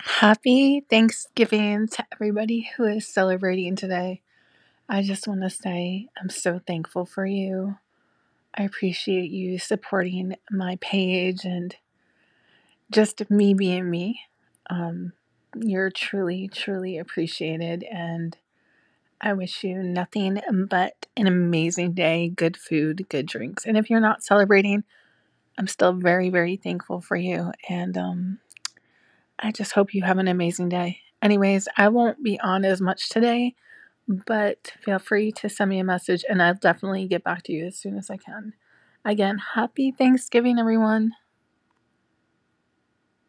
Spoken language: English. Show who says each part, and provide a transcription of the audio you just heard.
Speaker 1: Happy Thanksgiving to everybody who is celebrating today. I just want to say I'm so thankful for you. I appreciate you supporting my page and just me being me. Um, you're truly, truly appreciated, and I wish you nothing but an amazing day, good food, good drinks. And if you're not celebrating, I'm still very, very thankful for you. And I just hope you have an amazing day. Anyways, I won't be on as much today, but feel free to send me a message and I'll definitely get back to you as soon as I can. Again, happy Thanksgiving, everyone.